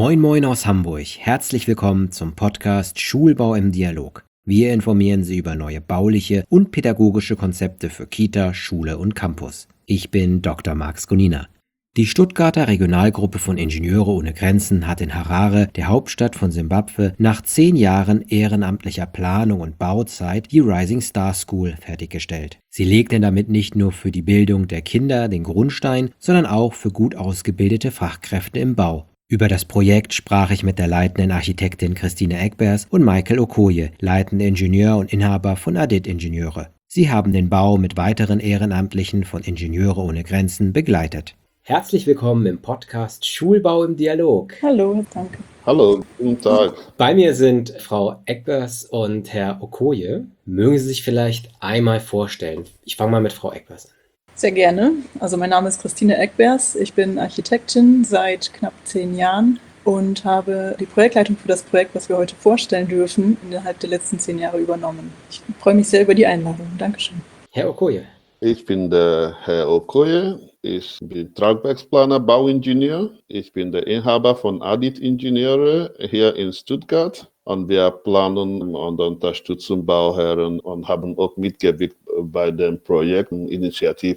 Moin Moin aus Hamburg. Herzlich willkommen zum Podcast Schulbau im Dialog. Wir informieren Sie über neue bauliche und pädagogische Konzepte für Kita, Schule und Campus. Ich bin Dr. Max Gonina. Die Stuttgarter Regionalgruppe von Ingenieure ohne Grenzen hat in Harare, der Hauptstadt von Simbabwe, nach 10 Jahren ehrenamtlicher Planung und Bauzeit die Rising Star School fertiggestellt. Sie legten damit nicht nur für die Bildung der Kinder den Grundstein, sondern auch für gut ausgebildete Fachkräfte im Bau. Über das Projekt sprach ich mit der leitenden Architektin Christine Egbers und Michael Okoye, leitender Ingenieur und Inhaber von Adit Ingenieure. Sie haben den Bau mit weiteren Ehrenamtlichen von Ingenieure ohne Grenzen begleitet. Herzlich willkommen im Podcast Schulbau im Dialog. Hallo, danke. Hallo, guten Tag. Bei mir sind Frau Egbers und Herr Okoye. Mögen Sie sich vielleicht einmal vorstellen? Ich fange mal mit Frau Egbers an. Sehr gerne. Also mein Name ist Christine Egbers. Ich bin Architektin seit knapp 10 Jahren und habe die Projektleitung für das Projekt, was wir heute vorstellen dürfen, innerhalb der letzten 10 Jahre übernommen. Ich freue mich sehr über die Einladung. Dankeschön. Herr Okoye. Ich bin der Herr Okoye. Ich bin Tragwerksplaner, Bauingenieur. Ich bin der Inhaber von Adit Ingenieure hier in Stuttgart. Und wir planen und unterstützen Bauherren und haben auch mitgewirkt bei dem Projekt Initiative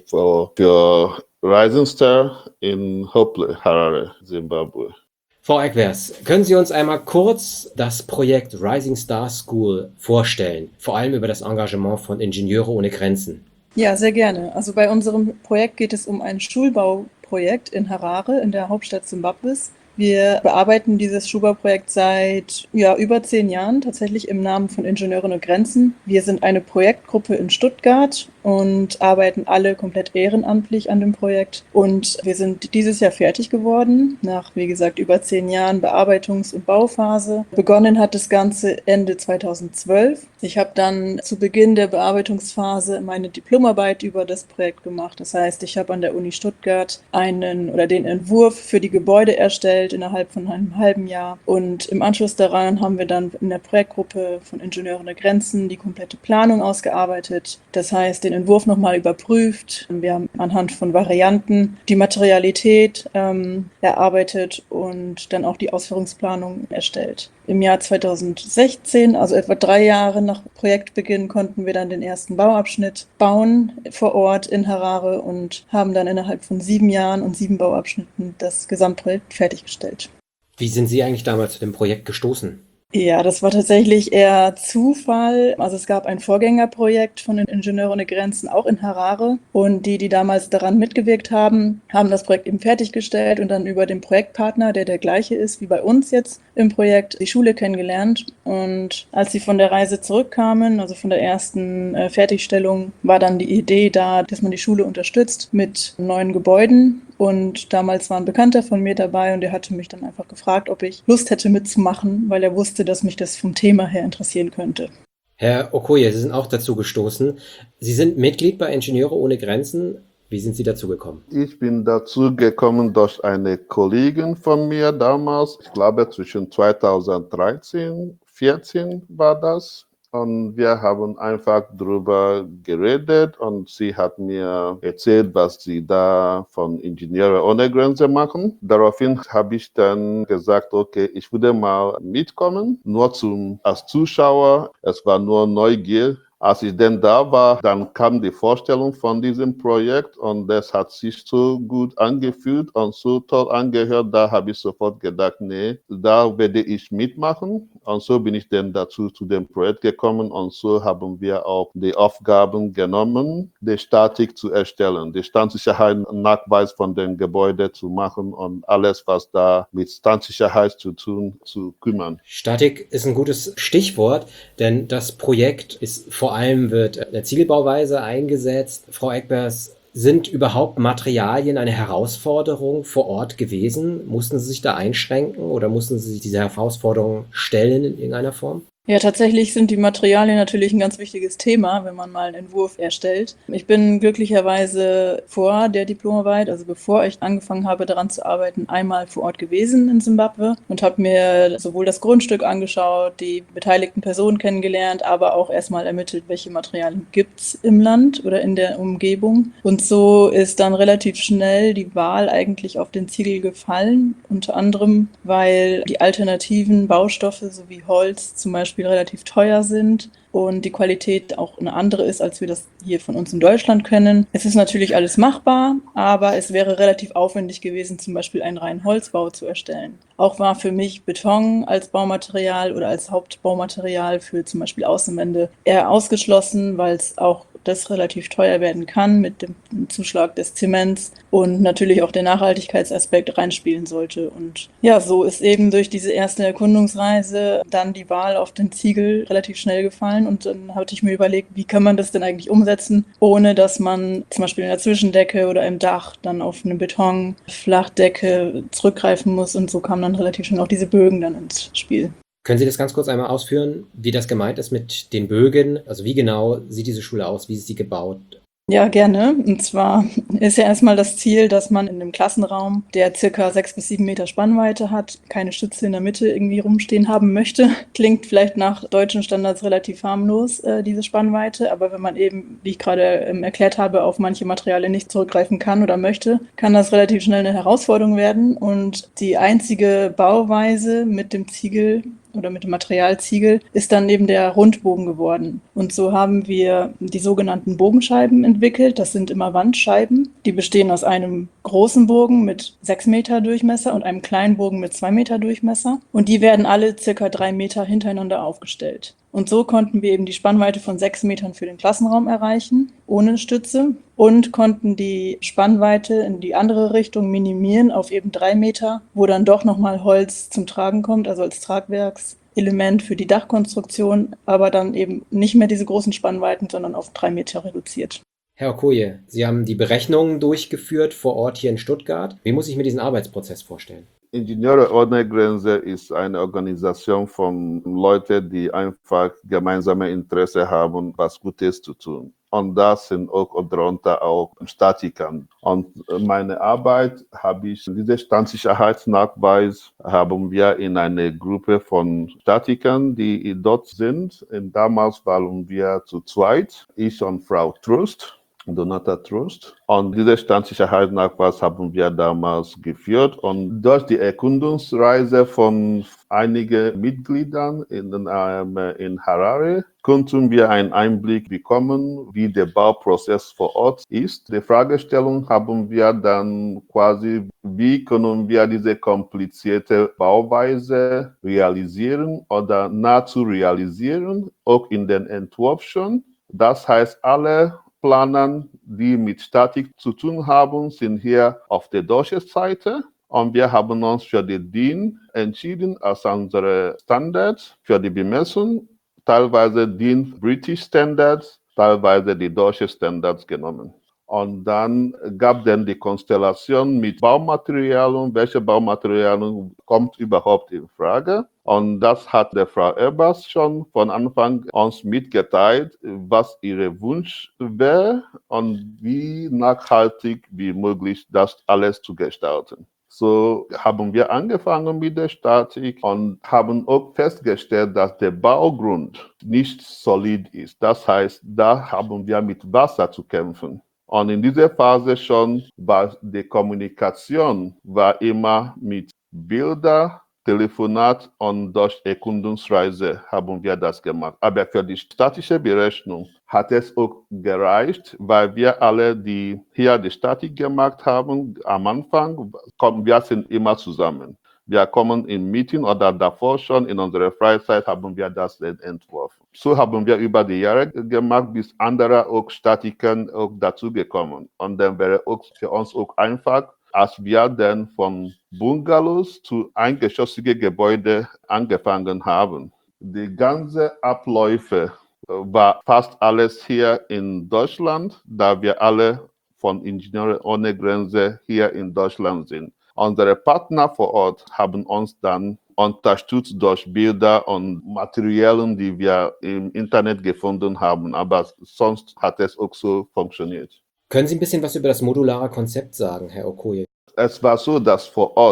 für Rising Star in Hopewell, Harare, Zimbabwe. Frau Egbers, können Sie uns einmal kurz das Projekt Rising Star School vorstellen, vor allem über das Engagement von Ingenieure ohne Grenzen? Ja, sehr gerne. Also bei unserem Projekt geht es um ein Schulbauprojekt in Harare, in der Hauptstadt Simbabwes. Wir bearbeiten dieses Schulbauprojekt seit über 10 Jahren, tatsächlich im Namen von Ingenieure ohne Grenzen. Wir sind eine Projektgruppe in Stuttgart und arbeiten alle komplett ehrenamtlich an dem Projekt. Und wir sind dieses Jahr fertig geworden, nach, wie gesagt, über 10 Jahren Bearbeitungs- und Bauphase. Begonnen hat das Ganze Ende 2012. Ich habe dann zu Beginn der Bearbeitungsphase meine Diplomarbeit über das Projekt gemacht. Das heißt, ich habe an der Uni Stuttgart den Entwurf für die Gebäude erstellt innerhalb von einem halben Jahr. Und im Anschluss daran haben wir dann in der Projektgruppe von Ingenieure ohne Grenzen die komplette Planung ausgearbeitet. Das heißt, den Entwurf nochmal überprüft. Wir haben anhand von Varianten die Materialität erarbeitet und dann auch die Ausführungsplanung erstellt. Im Jahr 2016, also etwa 3 Jahre nach Projektbeginn, konnten wir dann den ersten Bauabschnitt bauen vor Ort in Harare und haben dann innerhalb von 7 Jahren und 7 Bauabschnitten das Gesamtprojekt fertiggestellt. Wie sind Sie eigentlich damals zu dem Projekt gestoßen? Ja, das war tatsächlich eher Zufall. Also es gab ein Vorgängerprojekt von den Ingenieure ohne Grenzen, auch in Harare. Und die damals daran mitgewirkt haben, haben das Projekt eben fertiggestellt und dann über den Projektpartner, der gleiche ist wie bei uns jetzt im Projekt, die Schule kennengelernt. Und als sie von der Reise zurückkamen, also von der ersten Fertigstellung, war dann die Idee da, dass man die Schule unterstützt mit neuen Gebäuden. Und damals war ein Bekannter von mir dabei und der hatte mich dann einfach gefragt, ob ich Lust hätte mitzumachen, weil er wusste, dass mich das vom Thema her interessieren könnte. Herr Okoye, Sie sind auch dazu gestoßen. Sie sind Mitglied bei Ingenieure ohne Grenzen. Wie sind Sie dazu gekommen? Ich bin dazu gekommen durch eine Kollegin von mir damals, ich glaube zwischen 2013 und 2014 war das. Und wir haben einfach drüber geredet und sie hat mir erzählt, was sie da von Ingenieure ohne Grenzen machen. Daraufhin habe ich dann gesagt, okay, ich würde mal mitkommen, nur als Zuschauer. Es war nur Neugier. Als ich denn da war, dann kam die Vorstellung von diesem Projekt und das hat sich so gut angefühlt und so toll angehört. Da habe ich sofort gedacht, nee, da werde ich mitmachen. Und so bin ich dann dazu zu dem Projekt gekommen und so haben wir auch die Aufgaben genommen, die Statik zu erstellen, die Standsicherheit, Nachweis von den Gebäuden zu machen und alles, was da mit Standsicherheit zu tun, zu kümmern. Statik ist ein gutes Stichwort, denn das Projekt ist vor allem wird in der Zielbauweise eingesetzt. Frau Egbers, sind überhaupt Materialien eine Herausforderung vor Ort gewesen? Mussten Sie sich da einschränken oder mussten Sie sich dieser Herausforderung stellen in irgendeiner Form? Ja, tatsächlich sind die Materialien natürlich ein ganz wichtiges Thema, wenn man mal einen Entwurf erstellt. Ich bin glücklicherweise vor der Diplomarbeit, also bevor ich angefangen habe, daran zu arbeiten, einmal vor Ort gewesen in Simbabwe und habe mir sowohl das Grundstück angeschaut, die beteiligten Personen kennengelernt, aber auch erstmal ermittelt, welche Materialien gibt's im Land oder in der Umgebung. Und so ist dann relativ schnell die Wahl eigentlich auf den Ziegel gefallen, unter anderem, weil die alternativen Baustoffe sowie Holz zum Beispiel relativ teuer sind und die Qualität auch eine andere ist, als wir das hier von uns in Deutschland kennen. Es ist natürlich alles machbar, aber es wäre relativ aufwendig gewesen, zum Beispiel einen reinen Holzbau zu erstellen. Auch war für mich Beton als Baumaterial oder als Hauptbaumaterial für zum Beispiel Außenwände eher ausgeschlossen, weil es auch das relativ teuer werden kann mit dem Zuschlag des Zements und natürlich auch der Nachhaltigkeitsaspekt reinspielen sollte. Und ja, so ist eben durch diese erste Erkundungsreise dann die Wahl auf den Ziegel relativ schnell gefallen. Und dann hatte ich mir überlegt, wie kann man das denn eigentlich umsetzen, ohne dass man zum Beispiel in der Zwischendecke oder im Dach dann auf eine Betonflachdecke zurückgreifen muss. Und so kamen dann relativ schnell auch diese Bögen dann ins Spiel. Können Sie das ganz kurz einmal ausführen, wie das gemeint ist mit den Bögen? Also wie genau sieht diese Schule aus? Wie ist sie gebaut? Ja, gerne. Und zwar ist ja erstmal das Ziel, dass man in einem Klassenraum, der circa 6 bis 7 Meter Spannweite hat, keine Stütze in der Mitte irgendwie rumstehen haben möchte. Klingt vielleicht nach deutschen Standards relativ harmlos, diese Spannweite. Aber wenn man eben, wie ich gerade erklärt habe, auf manche Materialien nicht zurückgreifen kann oder möchte, kann das relativ schnell eine Herausforderung werden. Und die einzige Bauweise mit dem Ziegel oder mit dem Materialziegel ist dann eben der Rundbogen geworden. Und so haben wir die sogenannten Bogenscheiben entwickelt. Das sind immer Wandscheiben. Die bestehen aus einem großen Bogen mit 6 Meter Durchmesser und einem kleinen Bogen mit 2 Meter Durchmesser. Und die werden alle circa 3 Meter hintereinander aufgestellt. Und so konnten wir eben die Spannweite von 6 Metern für den Klassenraum erreichen, ohne Stütze, und konnten die Spannweite in die andere Richtung minimieren auf eben 3 Meter, wo dann doch nochmal Holz zum Tragen kommt, also als Tragwerkselement für die Dachkonstruktion, aber dann eben nicht mehr diese großen Spannweiten, sondern auf 3 Meter reduziert. Herr Okoye, Sie haben die Berechnungen durchgeführt vor Ort hier in Stuttgart. Wie muss ich mir diesen Arbeitsprozess vorstellen? Ingenieure ohne Grenze ist eine Organisation von Leuten, die einfach gemeinsame Interesse haben, was Gutes zu tun. Und das sind auch darunter auch Statiker. Und meine Arbeit habe ich, diese Standsicherheitsnachweis haben wir in einer Gruppe von Statikern, die dort sind. Und damals waren wir zu zweit, ich und Frau Trust. Donata Trust. Und diese Standsicherheitsnachweis haben wir damals geführt. Und durch die Erkundungsreise von einigen Mitgliedern in Harare konnten wir einen Einblick bekommen, wie der Bauprozess vor Ort ist. Die Fragestellung haben wir dann quasi, wie können wir diese komplizierte Bauweise realisieren oder nahezu realisieren, auch in den Entwurf schon. Das heißt, alle Planern, die mit Statik zu tun haben, sind hier auf der deutschen Seite. Und wir haben uns für die DIN entschieden als unsere Standards für die Bemessung. Teilweise DIN British Standards, teilweise die deutsche Standards genommen. Und dann gab es die Konstellation mit Baumaterialien, welche Baumaterialien kommt überhaupt in Frage. Und das hat der Frau Ebers schon von Anfang uns mitgeteilt, was ihr Wunsch wäre und wie nachhaltig wie möglich das alles zu gestalten. So haben wir angefangen mit der Statik und haben auch festgestellt, dass der Baugrund nicht solid ist. Das heißt, da haben wir mit Wasser zu kämpfen. Und in dieser Phase schon war die Kommunikation immer mit Bilder, Telefonat und durch Erkundungsreise haben wir das gemacht. Aber für die statische Berechnung hat es auch gereicht, weil wir alle, die hier die Statik gemacht haben, am Anfang, wir sind immer zusammen. Wir kommen im Meeting oder davor schon in unserer Freizeit haben wir das entworfen. So haben wir über die Jahre gemacht, bis andere auch Statiker auch dazugekommen. Und dann wäre auch für uns auch einfach, als wir dann von Bungalows zu eingeschossigen Gebäuden angefangen haben. Die ganzen Abläufe war fast alles hier in Deutschland, da wir alle von Ingenieure ohne Grenze hier in Deutschland sind. Unsere Partner vor Ort haben uns dann unterstützt durch Bilder und Materialien, die wir im Internet gefunden haben. Aber sonst hat es auch so funktioniert. Können Sie ein bisschen was über das modulare Konzept sagen, Herr Okoye? Es war so, dass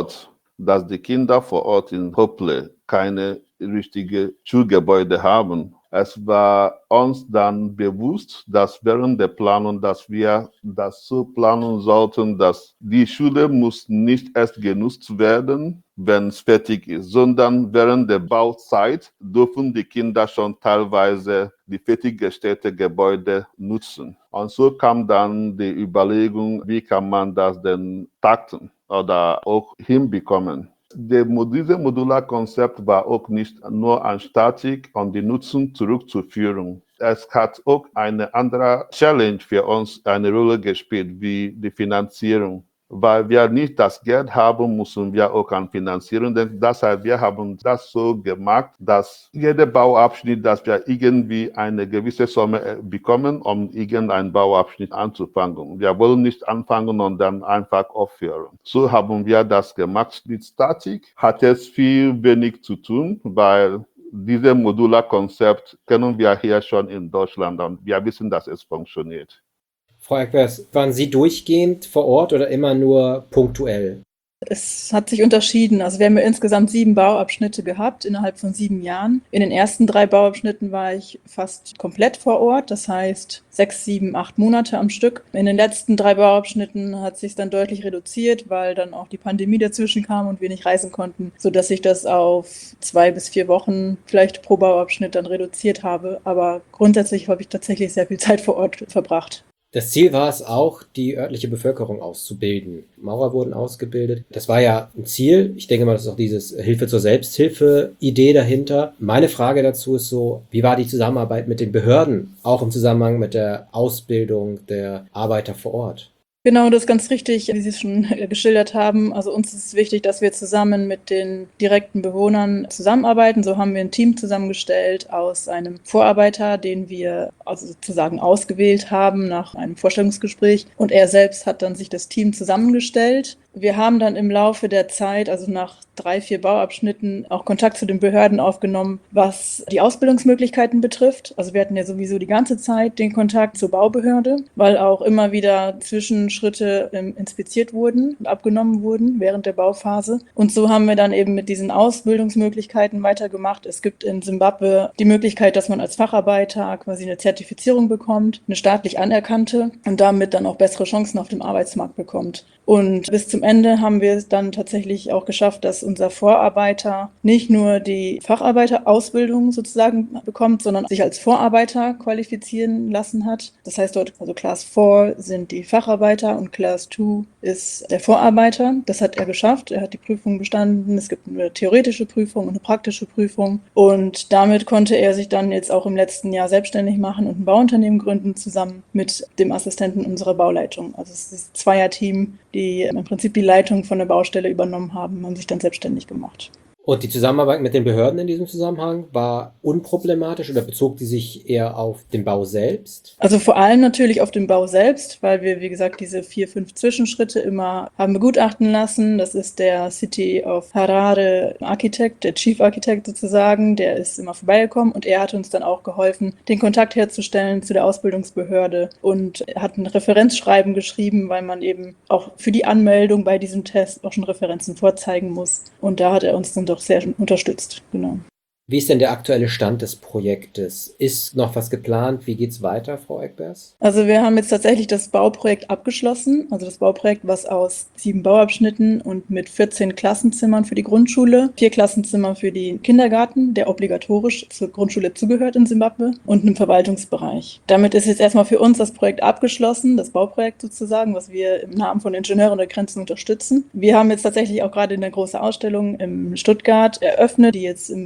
dass die Kinder vor Ort in Hople keine richtige Schulgebäude haben. Es war uns dann bewusst, dass während der Planung, dass wir das so planen sollten, dass die Schule muss nicht erst genutzt werden, wenn es fertig ist, sondern während der Bauzeit dürfen die Kinder schon teilweise die fertiggestellte Gebäude nutzen. Und so kam dann die Überlegung, wie kann man das denn takten oder auch hinbekommen. Dieses Modularkonzept war auch nicht nur an Statik und die Nutzung zurückzuführen. Es hat auch eine andere Challenge für uns eine Rolle gespielt, wie die Finanzierung. Weil wir nicht das Geld haben, müssen wir auch an Finanzierung denken. Deshalb, wir haben das so gemacht, dass jeder Bauabschnitt, dass wir irgendwie eine gewisse Summe bekommen, um irgendeinen Bauabschnitt anzufangen. Wir wollen nicht anfangen und dann einfach aufhören. So haben wir das gemacht. Mit Statik hat es viel wenig zu tun, weil dieses Modularkonzept kennen wir hier schon in Deutschland und wir wissen, dass es funktioniert. Frau Eckbers, waren Sie durchgehend vor Ort oder immer nur punktuell? Es hat sich unterschieden. Also wir haben ja insgesamt 7 Bauabschnitte gehabt innerhalb von 7 Jahren. In den ersten 3 Bauabschnitten war ich fast komplett vor Ort, das heißt 6, 7, 8 Monate am Stück. In den letzten 3 Bauabschnitten hat sich dann deutlich reduziert, weil dann auch die Pandemie dazwischen kam und wir nicht reisen konnten, sodass ich das auf 2 bis 4 Wochen vielleicht pro Bauabschnitt dann reduziert habe. Aber grundsätzlich habe ich tatsächlich sehr viel Zeit vor Ort verbracht. Das Ziel war es auch, die örtliche Bevölkerung auszubilden. Maurer wurden ausgebildet. Das war ja ein Ziel. Ich denke mal, das ist auch dieses Hilfe zur Selbsthilfe-Idee dahinter. Meine Frage dazu ist so, wie war die Zusammenarbeit mit den Behörden, auch im Zusammenhang mit der Ausbildung der Arbeiter vor Ort? Genau, das ist ganz richtig, wie Sie es schon geschildert haben. Also uns ist es wichtig, dass wir zusammen mit den direkten Bewohnern zusammenarbeiten. So haben wir ein Team zusammengestellt aus einem Vorarbeiter, den wir also sozusagen ausgewählt haben nach einem Vorstellungsgespräch. Und er selbst hat dann sich das Team zusammengestellt. Wir haben dann im Laufe der Zeit, also nach 3, 4 Bauabschnitten, auch Kontakt zu den Behörden aufgenommen, was die Ausbildungsmöglichkeiten betrifft. Also wir hatten ja sowieso die ganze Zeit den Kontakt zur Baubehörde, weil auch immer wieder Zwischenschritte inspiziert wurden und abgenommen wurden während der Bauphase. Und so haben wir dann eben mit diesen Ausbildungsmöglichkeiten weitergemacht. Es gibt in Simbabwe die Möglichkeit, dass man als Facharbeiter quasi eine Zertifizierung bekommt, eine staatlich anerkannte und damit dann auch bessere Chancen auf dem Arbeitsmarkt bekommt. Und bis zum Ende haben wir es dann tatsächlich auch geschafft, dass unser Vorarbeiter nicht nur die Facharbeiterausbildung sozusagen bekommt, sondern sich als Vorarbeiter qualifizieren lassen hat. Das heißt dort, also Class 4 sind die Facharbeiter und Class 2 ist der Vorarbeiter. Das hat er geschafft. Er hat die Prüfung bestanden. Es gibt eine theoretische Prüfung und eine praktische Prüfung. Und damit konnte er sich dann jetzt auch im letzten Jahr selbstständig machen und ein Bauunternehmen gründen, zusammen mit dem Assistenten unserer Bauleitung. Also es ist ein Zweierteam, die im Prinzip die Leitung von der Baustelle übernommen haben und sich dann selbstständig gemacht. Und die Zusammenarbeit mit den Behörden in diesem Zusammenhang war unproblematisch oder bezog die sich eher auf den Bau selbst? Also vor allem natürlich auf den Bau selbst, weil wir, wie gesagt, diese 4, 5 Zwischenschritte immer haben begutachten lassen. Das ist der City of Harare Architekt, der Chief Architect sozusagen, der ist immer vorbeigekommen und er hat uns dann auch geholfen, den Kontakt herzustellen zu der Ausbildungsbehörde und hat ein Referenzschreiben geschrieben, weil man eben auch für die Anmeldung bei diesem Test auch schon Referenzen vorzeigen muss. Und da hat er uns dann doch sehr unterstützt, genau. Wie ist denn der aktuelle Stand des Projektes? Ist noch was geplant? Wie geht's weiter, Frau Eckbers? Also wir haben jetzt tatsächlich das Bauprojekt abgeschlossen. Also das Bauprojekt, was aus 7 Bauabschnitten und mit 14 Klassenzimmern für die Grundschule, 4 Klassenzimmer für den Kindergarten, der obligatorisch zur Grundschule zugehört in Simbabwe, und einem Verwaltungsbereich. Damit ist jetzt erstmal für uns das Projekt abgeschlossen, das Bauprojekt sozusagen, was wir im Namen von Ingenieuren der Grenzen unterstützen. Wir haben jetzt tatsächlich auch gerade eine große Ausstellung in Stuttgart eröffnet, die jetzt bis Mitte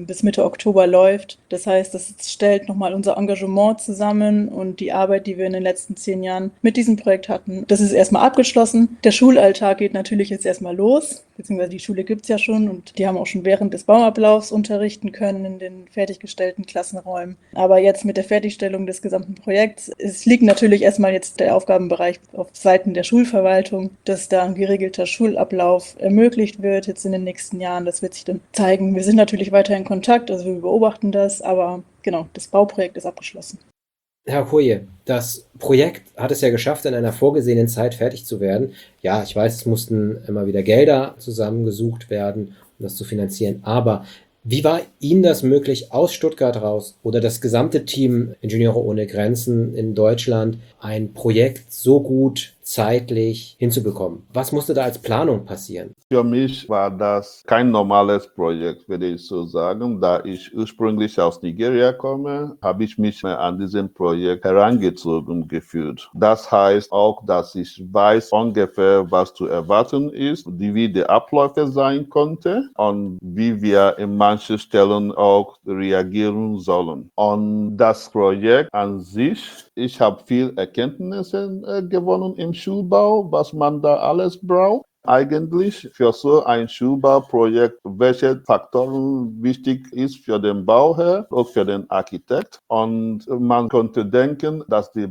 Oktober läuft. Das heißt, das stellt nochmal unser Engagement zusammen und die Arbeit, die wir in den letzten 10 Jahren mit diesem Projekt hatten. Das ist erstmal abgeschlossen. Der Schulalltag geht natürlich jetzt erstmal los, beziehungsweise die Schule gibt es ja schon und die haben auch schon während des Bauablaufs unterrichten können in den fertiggestellten Klassenräumen. Aber jetzt mit der Fertigstellung des gesamten Projekts, es liegt natürlich erstmal jetzt der Aufgabenbereich auf Seiten der Schulverwaltung, dass da ein geregelter Schulablauf ermöglicht wird jetzt in den nächsten Jahren. Das wird sich dann zeigen. Wir sind natürlich weiter in Kontakt, also wir beobachten das, aber genau, das Bauprojekt ist abgeschlossen. Herr Okoye, das Projekt hat es ja geschafft, in einer vorgesehenen Zeit fertig zu werden. Ja, ich weiß, es mussten immer wieder Gelder zusammengesucht werden, um das zu finanzieren. Aber wie war Ihnen das möglich, aus Stuttgart raus oder das gesamte Team Ingenieure ohne Grenzen in Deutschland ein Projekt so gut zeitlich hinzubekommen? Was musste da als Planung passieren? Für mich war das kein normales Projekt, würde ich so sagen. Da ich ursprünglich aus Nigeria komme, habe ich mich an diesem Projekt herangezogen gefühlt. Das heißt auch, dass ich weiß ungefähr, was zu erwarten ist, wie die Abläufe sein konnte und wie wir in manchen Stellen auch reagieren sollen. Und das Projekt an sich, ich habe viel Erkenntnisse gewonnen im Schulbau, was man da alles braucht. Eigentlich für so ein Schulbauprojekt, welche Faktoren wichtig ist für den Bauherr, auch für den Architekt. Und man könnte denken, dass die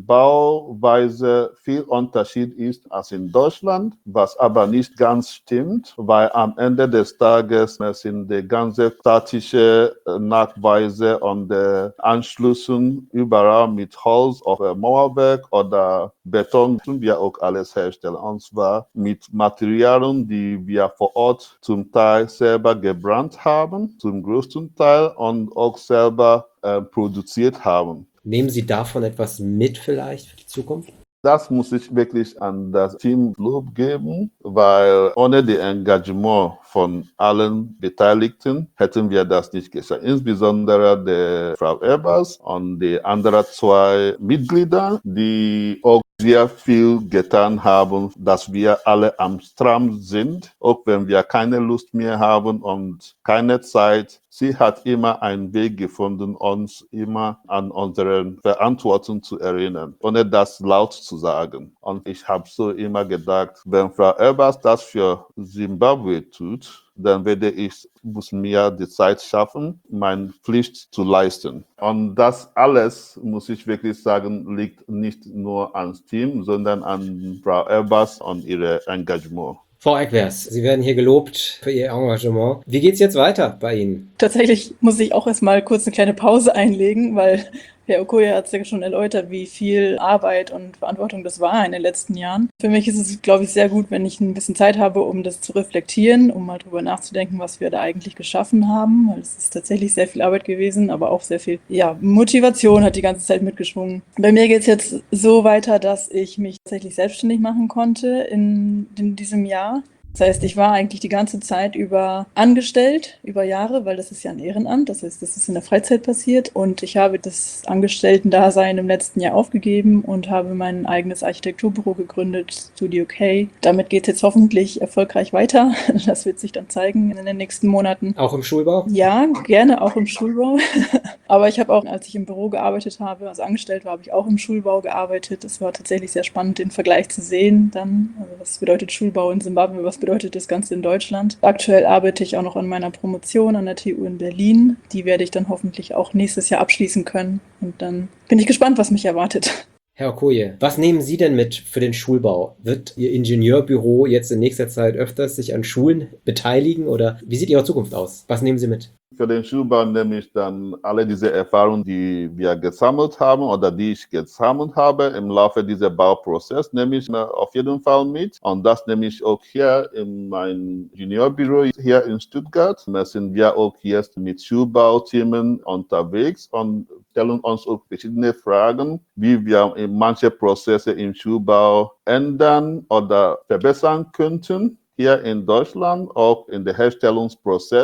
Bauweise viel Unterschied ist als in Deutschland, was aber nicht ganz stimmt, weil am Ende des Tages sind die ganze statische Nachweise und Anschlüssen überall mit Holz auf Mauerwerk oder Beton, tun wir auch alles herstellen. Und zwar mit Materialien, die wir vor Ort zum Teil selber gebrannt haben, zum größten Teil und auch selber produziert haben. Nehmen Sie davon etwas mit vielleicht für die Zukunft? Das muss ich wirklich an das Team Lob geben, weil ohne das Engagement von allen Beteiligten hätten wir das nicht geschafft. Insbesondere der Frau Ebers und die anderen 2 Mitglieder, die auch sehr viel getan haben, dass wir alle am Stram sind, auch wenn wir keine Lust mehr haben und keine Zeit. Sie hat immer einen Weg gefunden, uns immer an unsere Verantwortung zu erinnern, ohne das laut zu sagen. Und ich habe so immer gedacht, wenn Frau Ebers das für Zimbabwe tut, dann muss mir die Zeit schaffen, meine Pflicht zu leisten. Und das alles, muss ich wirklich sagen, liegt nicht nur ans Team, sondern an Frau Ebers und ihr Engagement. Frau Ekwers, Sie werden hier gelobt für Ihr Engagement. Wie geht's jetzt weiter bei Ihnen? Tatsächlich muss ich auch erstmal kurz eine kleine Pause einlegen, weil Herr Okoye hat es ja schon erläutert, wie viel Arbeit und Verantwortung das war in den letzten Jahren. Für mich ist es, glaube ich, sehr gut, wenn ich ein bisschen Zeit habe, um das zu reflektieren, um mal drüber nachzudenken, was wir da eigentlich geschaffen haben, weil es ist tatsächlich sehr viel Arbeit gewesen, aber auch sehr viel, Motivation hat die ganze Zeit mitgeschwungen. Bei mir geht es jetzt so weiter, dass ich mich tatsächlich selbstständig machen konnte in diesem Jahr. Das heißt, ich war eigentlich die ganze Zeit über angestellt, über Jahre, weil das ist ja ein Ehrenamt, das heißt, das ist in der Freizeit passiert und ich habe das Angestellten-Dasein im letzten Jahr aufgegeben und habe mein eigenes Architekturbüro gegründet, Studio K. Damit geht es jetzt hoffentlich erfolgreich weiter. Das wird sich dann zeigen in den nächsten Monaten. Auch im Schulbau? Ja, gerne auch im Schulbau. Aber ich habe auch, als ich im Büro gearbeitet habe, also angestellt war, habe ich auch im Schulbau gearbeitet. Es war tatsächlich sehr spannend, den Vergleich zu sehen dann. Also was bedeutet Schulbau in Simbabwe, was bedeutet das Ganze in Deutschland. Aktuell arbeite ich auch noch an meiner Promotion an der TU in Berlin. Die werde ich dann hoffentlich auch nächstes Jahr abschließen können. Und dann bin ich gespannt, was mich erwartet. Herr Okoye, was nehmen Sie denn mit für den Schulbau? Wird Ihr Ingenieurbüro jetzt in nächster Zeit öfters sich an Schulen beteiligen oder wie sieht Ihre Zukunft aus? Was nehmen Sie mit? Für den Schulbau nehme ich dann alle diese Erfahrungen, die wir gesammelt haben oder die ich gesammelt habe im Laufe dieser Bauprozess, nehme ich auf jeden Fall mit. Und das nehme ich auch hier in mein Ingenieurbüro hier in Stuttgart. Da sind wir auch jetzt mit Schulbauthemen unterwegs und stellen uns auch verschiedene Fragen, wie wir manche Prozesse im Schulbau ändern oder verbessern könnten. Hier in Deutschland, auch in der Herstellungsprozess.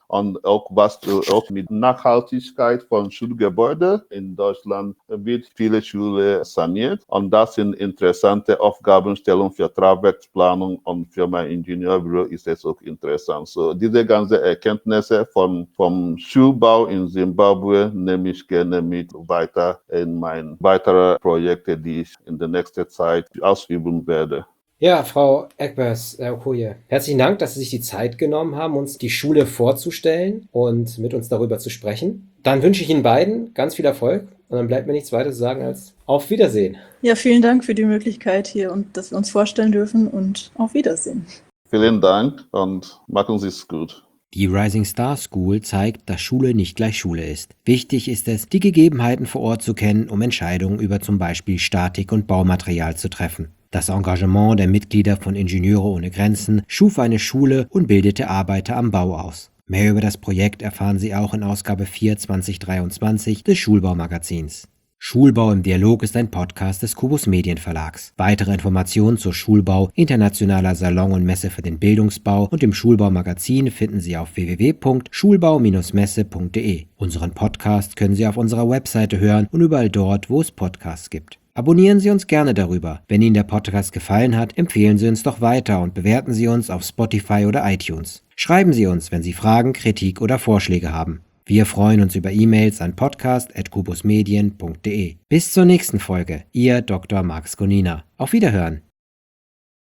und auch was auch mit Nachhaltigkeit von Schulgebäuden. In Deutschland wird viele Schulen saniert und das sind interessante Aufgabenstellungen für Tragwerksplanung und für mein Ingenieurbüro ist es auch interessant. So diese ganzen Erkenntnisse vom Schulbau in Zimbabwe nehme ich gerne mit weiter in meine weiteren Projekte, die ich in der nächsten Zeit ausüben werde. Ja, Frau Egbers Okoye, herzlichen Dank, dass Sie sich die Zeit genommen haben, uns die Schule vorzustellen und mit uns darüber zu sprechen. Dann wünsche ich Ihnen beiden ganz viel Erfolg und dann bleibt mir nichts weiter zu sagen als auf Wiedersehen. Ja, vielen Dank für die Möglichkeit hier und dass wir uns vorstellen dürfen und auf Wiedersehen. Vielen Dank und machen Sie es gut. Die Rising Star School zeigt, dass Schule nicht gleich Schule ist. Wichtig ist es, die Gegebenheiten vor Ort zu kennen, um Entscheidungen über zum Beispiel Statik und Baumaterial zu treffen. Das Engagement der Mitglieder von Ingenieure ohne Grenzen schuf eine Schule und bildete Arbeiter am Bau aus. Mehr über das Projekt erfahren Sie auch in Ausgabe 4 2023 des Schulbaumagazins. Schulbau im Dialog ist ein Podcast des Kubus Medienverlags. Weitere Informationen zur Schulbau, internationaler Salon und Messe für den Bildungsbau und dem Schulbaumagazin finden Sie auf www.schulbau-messe.de. Unseren Podcast können Sie auf unserer Webseite hören und überall dort, wo es Podcasts gibt. Abonnieren Sie uns gerne darüber. Wenn Ihnen der Podcast gefallen hat, empfehlen Sie uns doch weiter und bewerten Sie uns auf Spotify oder iTunes. Schreiben Sie uns, wenn Sie Fragen, Kritik oder Vorschläge haben. Wir freuen uns über E-Mails an podcast@kubusmedien.de. Bis zur nächsten Folge. Ihr Dr. Max Gonina. Auf Wiederhören.